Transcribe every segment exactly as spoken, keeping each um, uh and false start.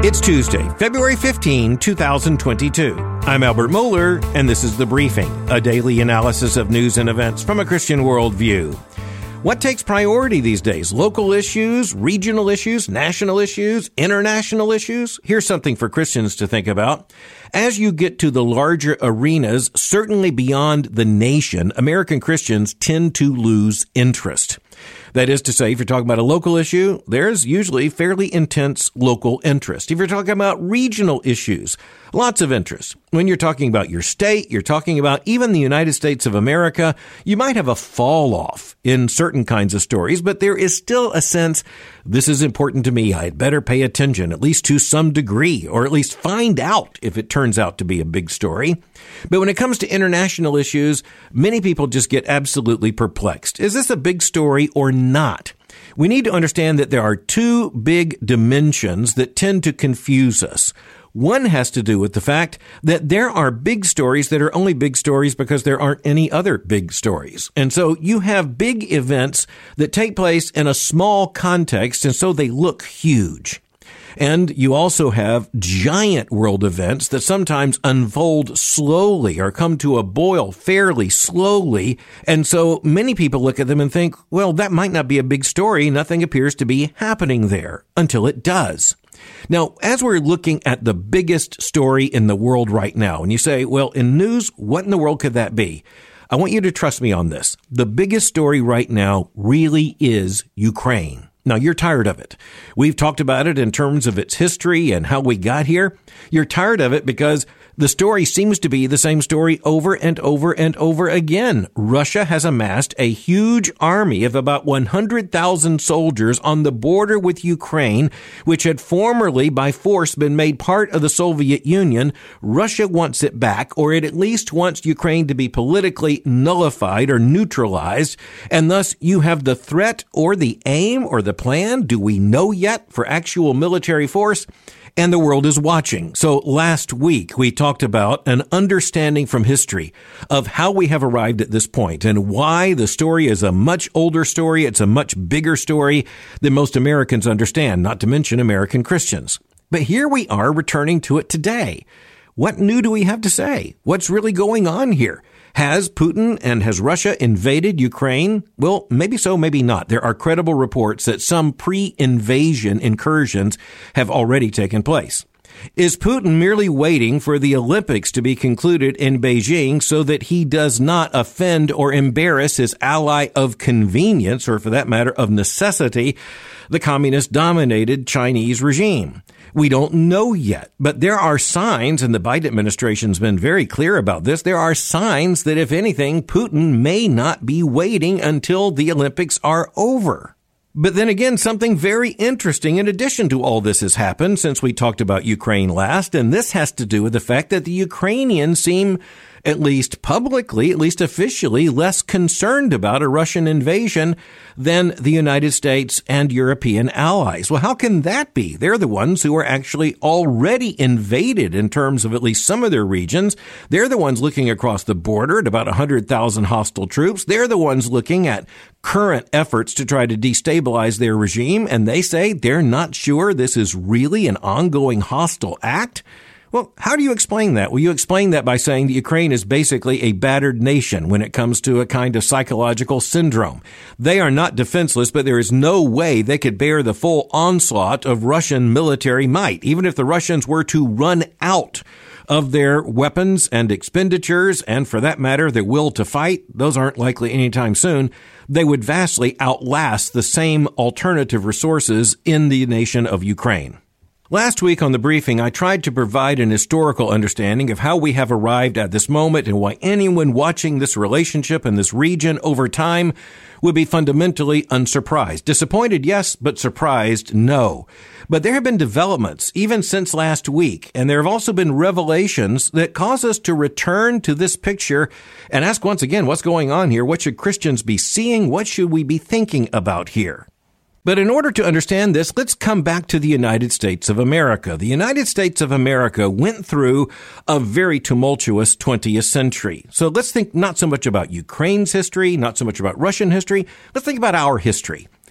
It's Tuesday, February fifteenth, twenty twenty-two. I'm Albert Mohler, and this is The Briefing, a daily analysis of news and events from a Christian worldview. What takes priority these days? Local issues, regional issues, national issues, international issues? Here's something for Christians to think about. As you get to the larger arenas, certainly beyond the nation, American Christians tend to lose interest. That is to say, if you're talking about a local issue, there's usually fairly intense local interest. If you're talking about regional issues, lots of interest. When you're talking about your state, you're talking about even the United States of America, you might have a fall off in certain kinds of stories, but there is still a sense, this is important to me. I'd better pay attention, at least to some degree, or at least find out if it turns out to be a big story. But when it comes to international issues, many people just get absolutely perplexed. Is this a big story or not? We need to understand that there are two big dimensions that tend to confuse us. One has to do with the fact that there are big stories that are only big stories because there aren't any other big stories. And so you have big events that take place in a small context, and so they look huge. And you also have giant world events that sometimes unfold slowly or come to a boil fairly slowly. And so many people look at them and think, well, that might not be a big story. Nothing appears to be happening there until it does. Now, as we're looking at the biggest story in the world right now, and you say, well, in news, what in the world could that be? I want you to trust me on this. The biggest story right now really is Ukraine. Now, you're tired of it. We've talked about it in terms of its history and how we got here. You're tired of it because the story seems to be the same story over and over and over again. Russia has amassed a huge army of about one hundred thousand soldiers on the border with Ukraine, which had formerly by force been made part of the Soviet Union. Russia wants it back, or it at least wants Ukraine to be politically nullified or neutralized. And thus you have the threat or the aim or the plan, do we know yet, for actual military force? And the world is watching. So last week, we talked about an understanding from history of how we have arrived at this point and why the story is a much older story. It's a much bigger story than most Americans understand, not to mention American Christians. But here we are returning to it today. What new do we have to say? What's really going on here? Has Putin and has Russia invaded Ukraine? Well, maybe so, maybe not. There are credible reports that some pre-invasion incursions have already taken place. Is Putin merely waiting for the Olympics to be concluded in Beijing so that he does not offend or embarrass his ally of convenience, or for that matter, of necessity, the communist-dominated Chinese regime? We don't know yet, but there are signs, and the Biden administration's been very clear about this, there are signs that, if anything, Putin may not be waiting until the Olympics are over. But then again, something very interesting in addition to all this has happened since we talked about Ukraine last, and this has to do with the fact that the Ukrainians seem, at least publicly, at least officially, less concerned about a Russian invasion than the United States and European allies. Well, how can that be? They're the ones who are actually already invaded in terms of at least some of their regions. They're the ones looking across the border at about one hundred thousand hostile troops. They're the ones looking at current efforts to try to destabilize their regime, and they say they're not sure this is really an ongoing hostile act. Well, how do you explain that? Well, you explain that by saying that Ukraine is basically a battered nation when it comes to a kind of psychological syndrome. They are not defenseless, but there is no way they could bear the full onslaught of Russian military might, even if the Russians were to run out of their weapons and expenditures, and for that matter, their will to fight. Those aren't likely anytime soon. They would vastly outlast the same alternative resources in the nation of Ukraine. Last week on The Briefing, I tried to provide an historical understanding of how we have arrived at this moment and why anyone watching this relationship in this region over time would be fundamentally unsurprised. Disappointed, yes, but surprised, no. But there have been developments even since last week, and there have also been revelations that cause us to return to this picture and ask once again, what's going on here? What should Christians be seeing? What should we be thinking about here? But in order to understand this, let's come back to the United States of America. The United States of America went through a very tumultuous twentieth century. So let's think not so much about Ukraine's history, not so much about Russian history. Let's think about our history.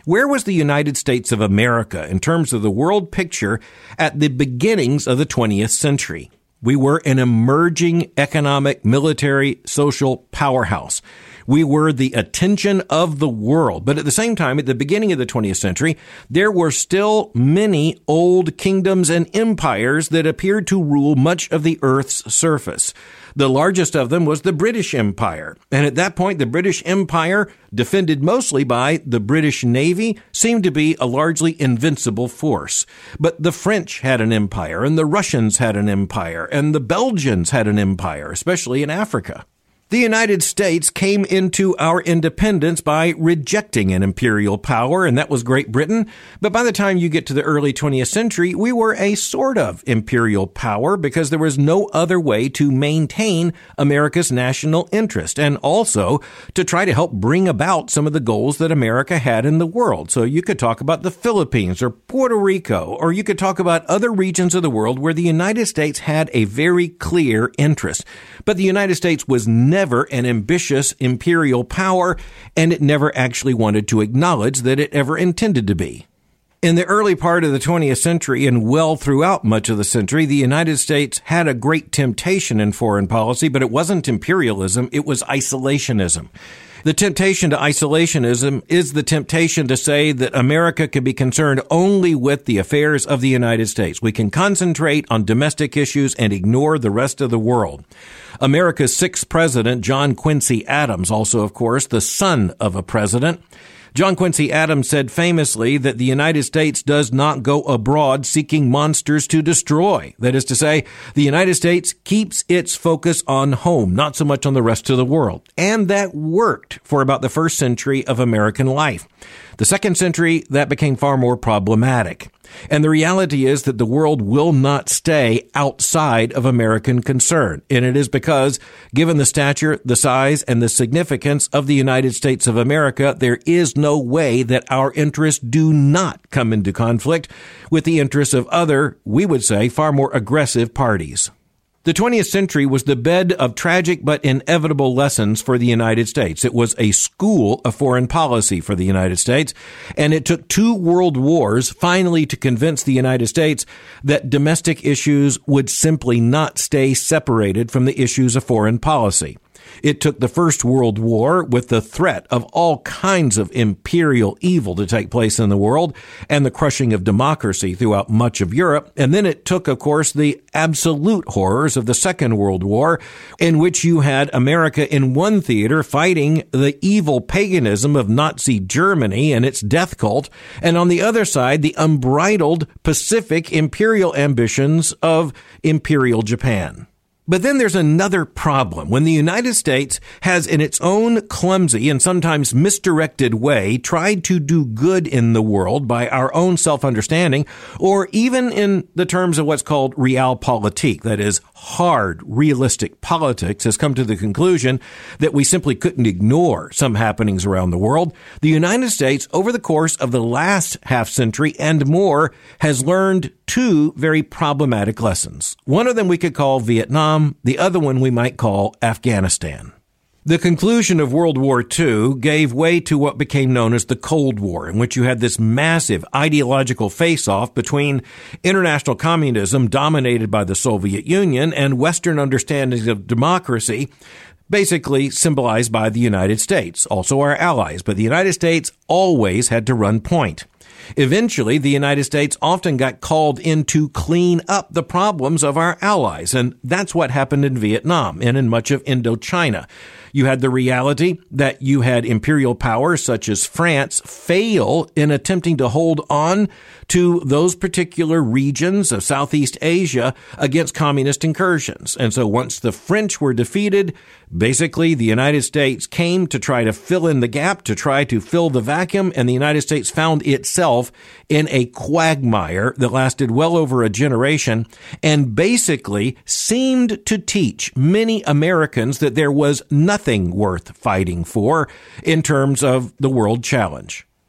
Where was the United States of America in terms of the world picture at the beginnings of the twentieth century? We were an emerging economic, military, social powerhouse. We were the attention of the world. But at the same time, at the beginning of the twentieth century, there were still many old kingdoms and empires that appeared to rule much of the earth's surface. The largest of them was the British Empire. And at that point, the British Empire, defended mostly by the British Navy, seemed to be a largely invincible force. But the French had an empire, and the Russians had an empire, and the Belgians had an empire, especially in Africa. The United States came into our independence by rejecting an imperial power, and that was Great Britain. But by the time you get to the early twentieth century, we were a sort of imperial power because there was no other way to maintain America's national interest and also to try to help bring about some of the goals that America had in the world. So you could talk about the Philippines or Puerto Rico, or you could talk about other regions of the world where the United States had a very clear interest. But the United States was never never an ambitious imperial power, and it never actually wanted to acknowledge that it ever intended to be. In the early part of the twentieth century and well throughout much of the century, the United States had a great temptation in foreign policy, but it wasn't imperialism, it was isolationism. The temptation to isolationism is the temptation to say that America can be concerned only with the affairs of the United States. We can concentrate on domestic issues and ignore the rest of the world. America's sixth president, John Quincy Adams, also, of course, the son of a president, John Quincy Adams said famously that the United States does not go abroad seeking monsters to destroy. That is to say, the United States keeps its focus on home, not so much on the rest of the world. And that worked for about the first century of American life. The second century, that became far more problematic. And the reality is that the world will not stay outside of American concern. And it is because, given the stature, the size, and the significance of the United States of America, there is no way that our interests do not come into conflict with the interests of other, we would say, far more aggressive parties. The twentieth century was the bed of tragic but inevitable lessons for the United States. It was a school of foreign policy for the United States, and it took two world wars finally to convince the United States that domestic issues would simply not stay separated from the issues of foreign policy. It took the First World War with the threat of all kinds of imperial evil to take place in the world and the crushing of democracy throughout much of Europe. And then it took, of course, the absolute horrors of the Second World War, in which you had America in one theater fighting the evil paganism of Nazi Germany and its death cult, and on the other side, the unbridled Pacific imperial ambitions of Imperial Japan. But then there's another problem. When the United States has, in its own clumsy and sometimes misdirected way, tried to do good in the world by our own self-understanding, or even in the terms of what's called realpolitik, that is, hard, realistic politics, has come to the conclusion that we simply couldn't ignore some happenings around the world, the United States, over the course of the last half century and more, has learned two very problematic lessons. One of them we could call Vietnam, the other one we might call Afghanistan. The conclusion of World War Two gave way to what became known as the Cold War, in which you had this massive ideological face-off between international communism dominated by the Soviet Union and Western understandings of democracy, basically symbolized by the United States, also our allies. But the United States always had to run point. Eventually, the United States often got called in to clean up the problems of our allies, and that's what happened in Vietnam and in much of Indochina. You had the reality that you had imperial powers such as France fail in attempting to hold on to those particular regions of Southeast Asia against communist incursions. And so once the French were defeated, basically the United States came to try to fill in the gap, to try to fill the vacuum, and the United States found itself in a quagmire that lasted well over a generation and basically seemed to teach many Americans that there was nothing worth fighting for in terms of the world challenge.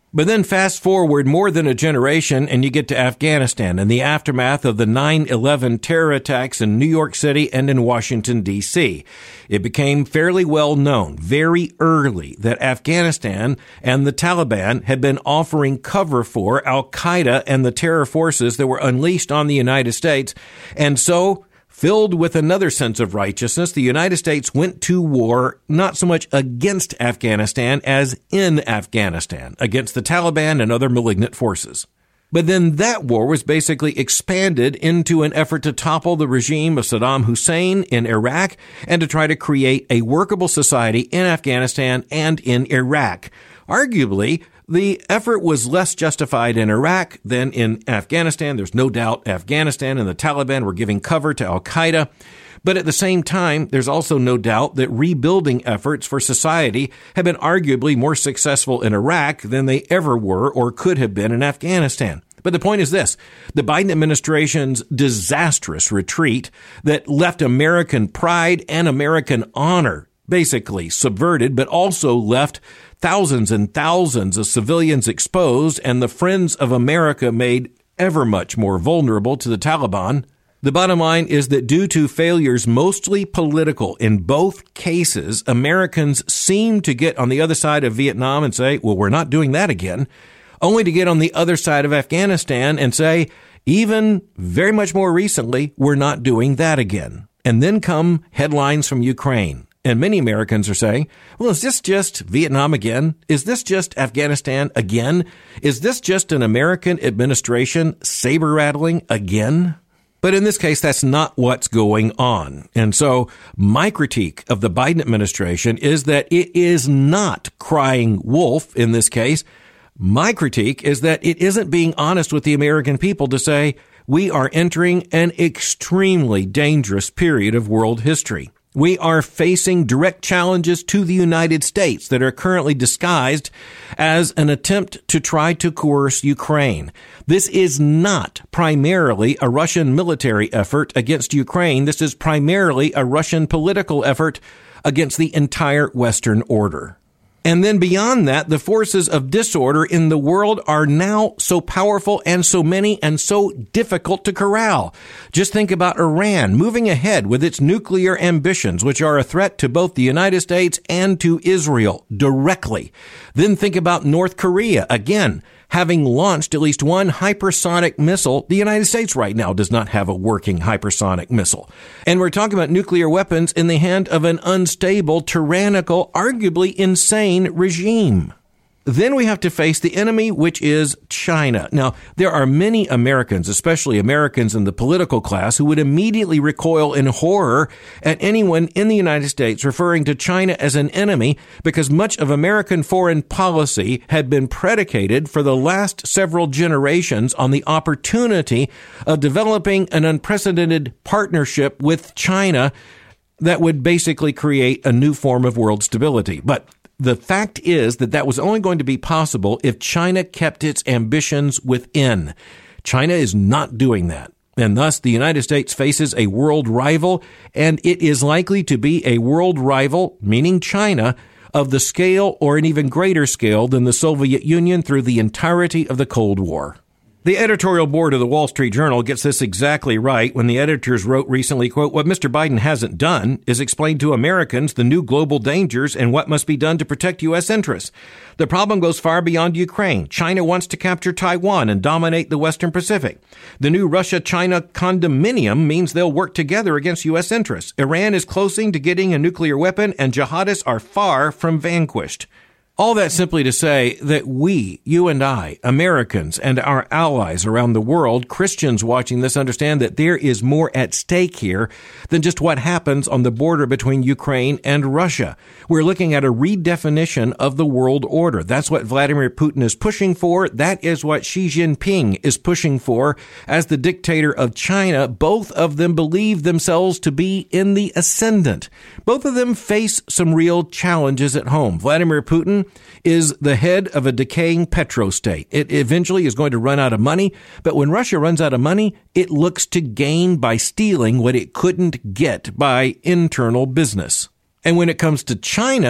But then fast forward more than a generation and you get to Afghanistan and the aftermath of the nine eleven terror attacks in New York City and in Washington, D C. It became fairly well known very early that Afghanistan and the Taliban had been offering cover for Al-Qaeda and the terror forces that were unleashed on the United States. And so, filled with another sense of righteousness, the United States went to war not so much against Afghanistan as in Afghanistan, against the Taliban and other malignant forces. But then that war was basically expanded into an effort to topple the regime of Saddam Hussein in Iraq and to try to create a workable society in Afghanistan and in Iraq. Arguably, the effort was less justified in Iraq than in Afghanistan. There's no doubt Afghanistan and the Taliban were giving cover to Al-Qaeda. But at the same time, there's also no doubt that rebuilding efforts for society have been arguably more successful in Iraq than they ever were or could have been in Afghanistan. But the point is this, the Biden administration's disastrous retreat that left American pride and American honor basically subverted, but also left thousands and thousands of civilians exposed and the friends of America made ever much more vulnerable to the Taliban. The bottom line is that due to failures mostly political in both cases, Americans seem to get on the other side of Vietnam and say, well, we're not doing that again, only to get on the other side of Afghanistan and say, even very much more recently, we're not doing that again. And then come headlines from Ukraine. And many Americans are saying, well, is this just Vietnam again? Is this just Afghanistan again? Is this just an American administration saber rattling again? But in this case, that's not what's going on. And so my critique of the Biden administration is that it is not crying wolf in this case. My critique is that it isn't being honest with the American people to say we are entering an extremely dangerous period of world history. We are facing direct challenges to the United States that are currently disguised as an attempt to try to coerce Ukraine. This is not primarily a Russian military effort against Ukraine. This is primarily a Russian political effort against the entire Western order. And then beyond that, the forces of disorder in the world are now so powerful and so many and so difficult to corral. Just think about Iran moving ahead with its nuclear ambitions, which are a threat to both the United States and to Israel directly. Then think about North Korea, again, having launched at least one hypersonic missile. The United States right now does not have a working hypersonic missile. And we're talking about nuclear weapons in the hand of an unstable, tyrannical, arguably insane regime. Then we have to face the enemy, which is China. Now, there are many Americans, especially Americans in the political class, who would immediately recoil in horror at anyone in the United States referring to China as an enemy because much of American foreign policy had been predicated for the last several generations on the opportunity of developing an unprecedented partnership with China that would basically create a new form of world stability. But the fact is that that was only going to be possible if China kept its ambitions within. China is not doing that. And thus, the United States faces a world rival, and it is likely to be a world rival, meaning China, of the scale or an even greater scale than the Soviet Union through the entirety of the Cold War. The editorial board of the Wall Street Journal gets this exactly right when the editors wrote recently, quote, "What Mister Biden hasn't done is explain to Americans the new global dangers and what must be done to protect U S interests. The problem goes far beyond Ukraine. China wants to capture Taiwan and dominate the Western Pacific. The new Russia-China condominium means they'll work together against U S interests. Iran is closing to getting a nuclear weapon, and jihadists are far from vanquished." All that simply to say that we, you and I, Americans and our allies around the world, Christians watching this, understand that there is more at stake here than just what happens on the border between Ukraine and Russia. We're looking at a redefinition of the world order. That's what Vladimir Putin is pushing for. That is what Xi Jinping is pushing for as the dictator of China. Both of them believe themselves to be in the ascendant. Both of them face some real challenges at home. Vladimir Putin is the head of a decaying petrostate. It eventually is going to run out of money, but when Russia runs out of money, it looks to gain by stealing what it couldn't get by internal business. And when it comes to China,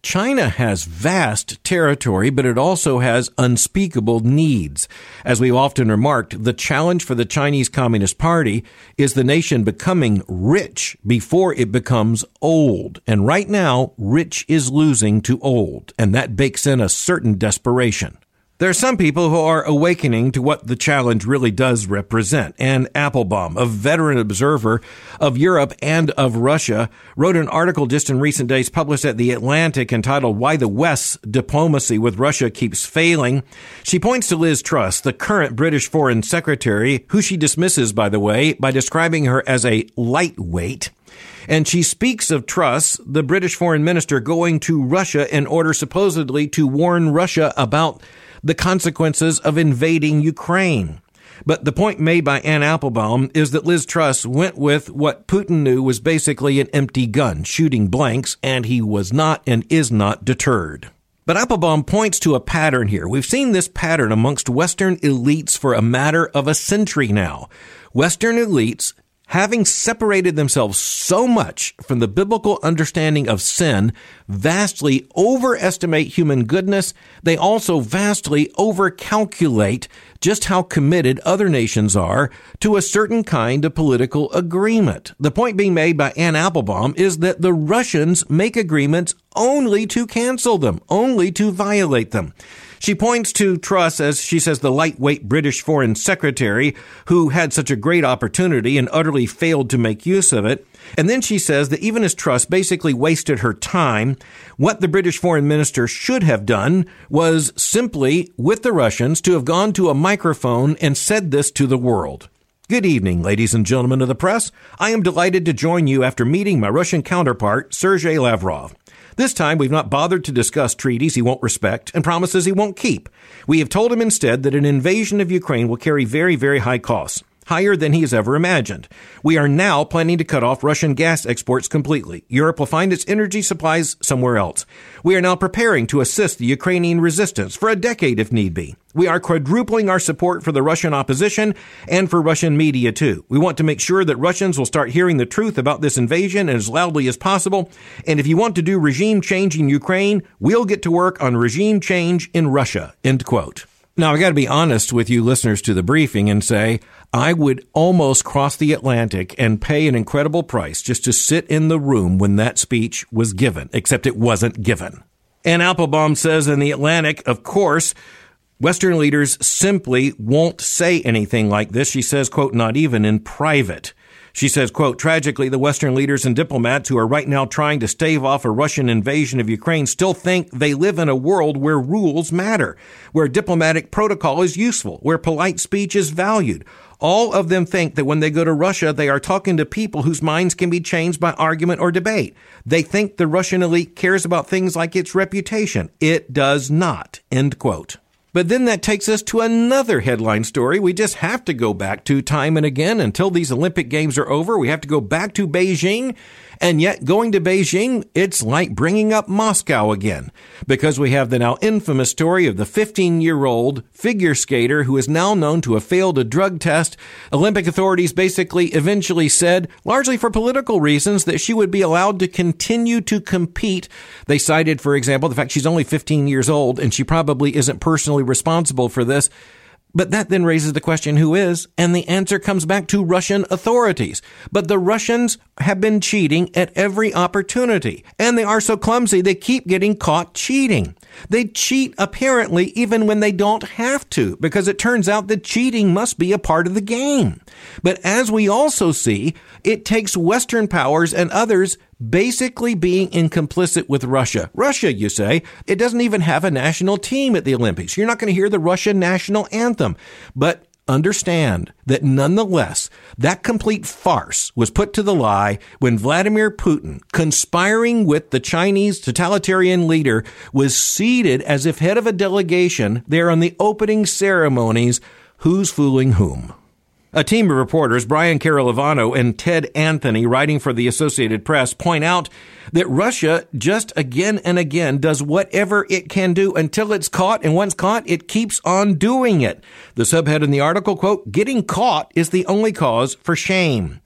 China has vast territory, but it also has unspeakable needs. As we've often remarked, the challenge for the Chinese Communist Party is the nation becoming rich before it becomes old. And right now, rich is losing to old, and that bakes in a certain desperation. There are some people who are awakening to what the challenge really does represent. Anne Applebaum, a veteran observer of Europe and of Russia, wrote an article just in recent days published at The Atlantic entitled Why the West's Diplomacy with Russia Keeps Failing. She points to Liz Truss, the current British Foreign Secretary, who she dismisses, by the way, by describing her as a lightweight. And she speaks of Truss, the British foreign minister, going to Russia in order supposedly to warn Russia about the consequences of invading Ukraine. But the point made by Anne Applebaum is that Liz Truss went with what Putin knew was basically an empty gun, shooting blanks, and he was not and is not deterred. But Applebaum points to a pattern here. We've seen this pattern amongst Western elites for a matter of a century now. Western elites, having separated themselves so much from the biblical understanding of sin, vastly overestimate human goodness. They also vastly overcalculate just how committed other nations are to a certain kind of political agreement. The point being made by Anne Applebaum is that the Russians make agreements only to cancel them, only to violate them. She points to Truss as, she says, the lightweight British foreign secretary who had such a great opportunity and utterly failed to make use of it. And then she says that even as Truss basically wasted her time, what the British foreign minister should have done was simply, with the Russians, to have gone to a microphone and said this to the world. Good evening, ladies and gentlemen of the press. I am delighted to join you after meeting my Russian counterpart, Sergei Lavrov. This time, we've not bothered to discuss treaties he won't respect and promises he won't keep. We have told him instead that an invasion of Ukraine will carry very, very high costs, higher than he has ever imagined. We are now planning to cut off Russian gas exports completely. Europe will find its energy supplies somewhere else. We are now preparing to assist the Ukrainian resistance for a decade if need be. We are quadrupling our support for the Russian opposition and for Russian media, too. We want to make sure that Russians will start hearing the truth about this invasion as loudly as possible. And if you want to do regime change in Ukraine, we'll get to work on regime change in Russia. End quote. Now, I got to be honest with you listeners to the briefing and say I would almost cross the Atlantic and pay an incredible price just to sit in the room when that speech was given, except it wasn't given. Anne Applebaum says in The Atlantic, of course, Western leaders simply won't say anything like this. She says, quote, not even in private. She says, quote, tragically, the Western leaders and diplomats who are right now trying to stave off a Russian invasion of Ukraine still think they live in a world where rules matter, where diplomatic protocol is useful, where polite speech is valued. All of them think that when they go to Russia, they are talking to people whose minds can be changed by argument or debate. They think the Russian elite cares about things like its reputation. It does not, end quote. But then that takes us to another headline story. We just have to go back to time and again until these Olympic Games are over. We have to go back to Beijing. And yet going to Beijing, it's like bringing up Moscow again, because we have the now infamous story of the fifteen-year-old figure skater who is now known to have failed a drug test. Olympic authorities basically eventually said, largely for political reasons, that she would be allowed to continue to compete. They cited, for example, the fact she's only fifteen years old and she probably isn't personally responsible for this. But that then raises the question, who is? And the answer comes back to Russian authorities. But the Russians have been cheating at every opportunity. And they are so clumsy, they keep getting caught cheating. They cheat apparently even when they don't have to, because it turns out that cheating must be a part of the game. But as we also see, it takes Western powers and others basically being incomplicit with Russia. Russia, you say, it doesn't even have a national team at the Olympics. You're not going to hear the Russian national anthem. But understand that nonetheless, that complete farce was put to the lie when Vladimir Putin, conspiring with the Chinese totalitarian leader, was seated as if head of a delegation there on the opening ceremonies. Who's fooling whom? A team of reporters, Brian Carolavano and Ted Anthony, writing for the Associated Press, point out that Russia just again and again does whatever it can do until it's caught, and once caught, it keeps on doing it. The subhead in the article, quote, getting caught is the only cause for shame.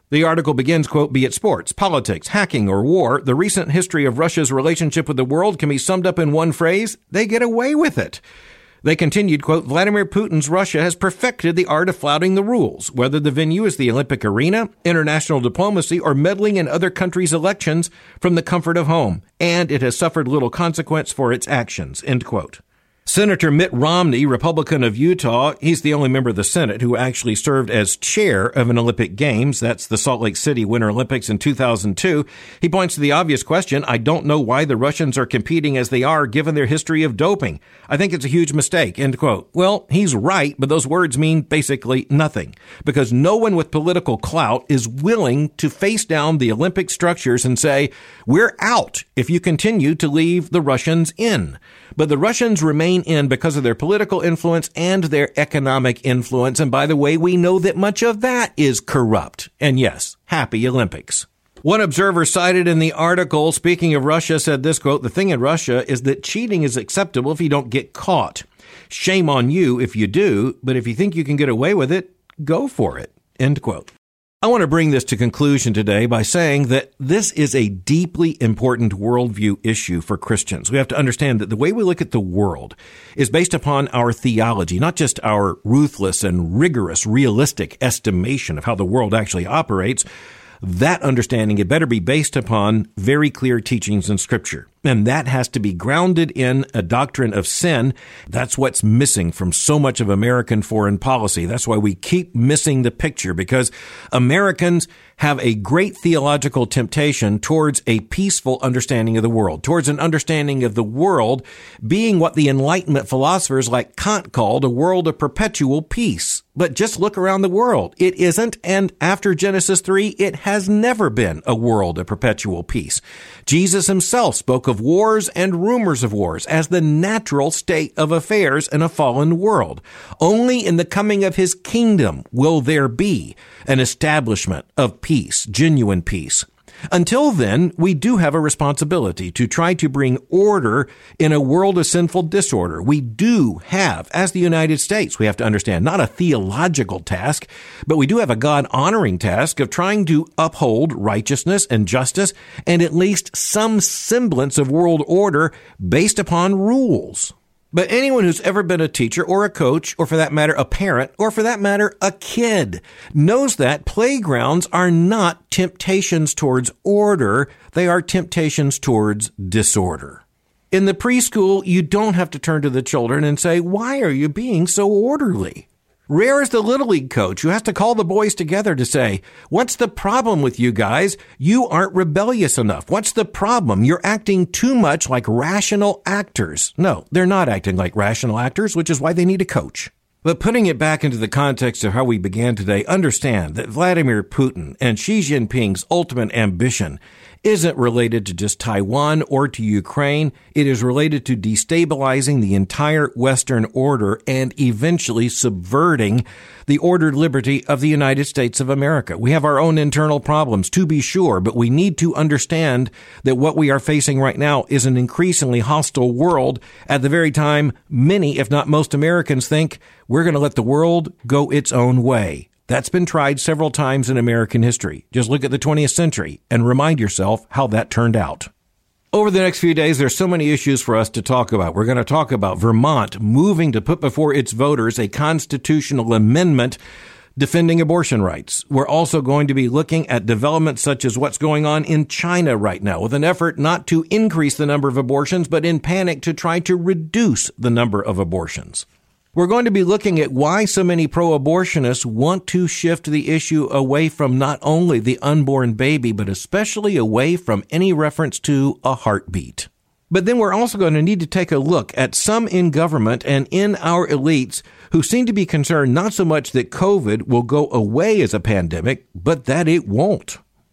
The article begins, quote, "Be it sports, politics, hacking, or war, the recent history of Russia's relationship with the world can be summed up in one phrase: they get away with it." They continued, quote, "Vladimir Putin's Russia has perfected the art of flouting the rules, whether the venue is the Olympic arena, international diplomacy, or meddling in other countries' elections from the comfort of home, and it has suffered little consequence for its actions," end quote. Senator Mitt Romney, Republican of Utah, he's the only member of the Senate who actually served as chair of an Olympic Games. That's the Salt Lake City Winter Olympics in two thousand two. He points to the obvious question: I don't know why the Russians are competing as they are given their history of doping. I think it's a huge mistake, end quote. Well, he's right, but those words mean basically nothing, because no one with political clout is willing to face down the Olympic structures and say, we're out if you continue to leave the Russians in. But the Russians remain in because of their political influence and their economic influence. And by the way, we know that much of that is corrupt. And yes, happy Olympics. One observer cited in the article, speaking of Russia, said this, quote, "The thing in Russia is that cheating is acceptable if you don't get caught. Shame on you if you do, but if you think you can get away with it, go for it," end quote. I want to bring this to conclusion today by saying that this is a deeply important worldview issue for Christians. We have to understand that the way we look at the world is based upon our theology, not just our ruthless and rigorous, realistic estimation of how the world actually operates. That understanding, it better be based upon very clear teachings in Scripture. And that has to be grounded in a doctrine of sin. That's what's missing from so much of American foreign policy. That's why we keep missing the picture, because Americans have a great theological temptation towards a peaceful understanding of the world, towards an understanding of the world being what the Enlightenment philosophers like Kant called a world of perpetual peace. But just look around the world. It isn't, and after Genesis three, it has never been a world of perpetual peace. Jesus himself spoke of wars and rumors of wars as the natural state of affairs in a fallen world. Only in the coming of his kingdom will there be an establishment of peace, genuine peace. Until then, we do have a responsibility to try to bring order in a world of sinful disorder. We do have, as the United States, we have to understand, not a theological task, but we do have a God-honoring task of trying to uphold righteousness and justice and at least some semblance of world order based upon rules. But anyone who's ever been a teacher or a coach, or for that matter, a parent, or for that matter, a kid, knows that playgrounds are not temptations towards order. They are temptations towards disorder. In the preschool, you don't have to turn to the children and say, "Why are you being so orderly?" Rare is the Little League coach who has to call the boys together to say, "What's the problem with you guys? You aren't rebellious enough. What's the problem? You're acting too much like rational actors." No, they're not acting like rational actors, which is why they need a coach. But putting it back into the context of how we began today, understand that Vladimir Putin and Xi Jinping's ultimate ambition isn't related to just Taiwan or to Ukraine. It is related to destabilizing the entire Western order and eventually subverting the ordered liberty of the United States of America. We have our own internal problems, to be sure, but we need to understand that what we are facing right now is an increasingly hostile world at the very time many, if not most Americans, think we're going to let the world go its own way. That's been tried several times in American history. Just look at the twentieth century and remind yourself how that turned out. Over the next few days, there's so many issues for us to talk about. We're going to talk about Vermont moving to put before its voters a constitutional amendment defending abortion rights. We're also going to be looking at developments such as what's going on in China right now, with an effort not to increase the number of abortions, but in panic to try to reduce the number of abortions. We're going to be looking at why so many pro-abortionists want to shift the issue away from not only the unborn baby, but especially away from any reference to a heartbeat. But then we're also going to need to take a look at some in government and in our elites who seem to be concerned not so much that COVID will go away as a pandemic, but that it won't.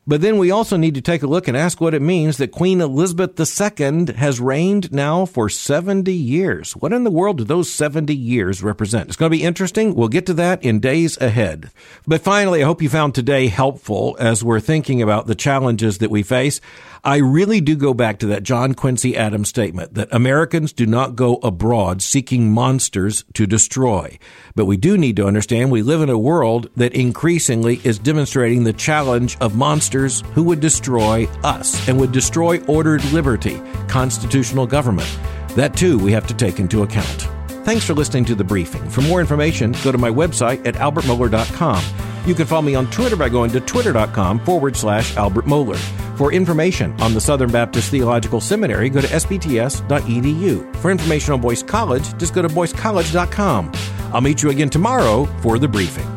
But then we also need to take a look and ask what it means that Queen Elizabeth the Second has reigned now for seventy years. What in the world do those seventy years represent? It's going to be interesting. We'll get to that in days ahead. But finally, I hope you found today helpful as we're thinking about the challenges that we face. I really do go back to that John Quincy Adams statement that Americans do not go abroad seeking monsters to destroy. But we do need to understand we live in a world that increasingly is demonstrating the challenge of monsters who would destroy us and would destroy ordered liberty, constitutional government. That, too, we have to take into account. Thanks for listening to The Briefing. For more information, go to my website at albert mohler dot com. You can follow me on Twitter by going to twitter.com forward slash Albert Mohler. For information on the Southern Baptist Theological Seminary, go to s b t s dot e d u. For information on Boyce College, just go to boyce college dot com. I'll meet you again tomorrow for The Briefing.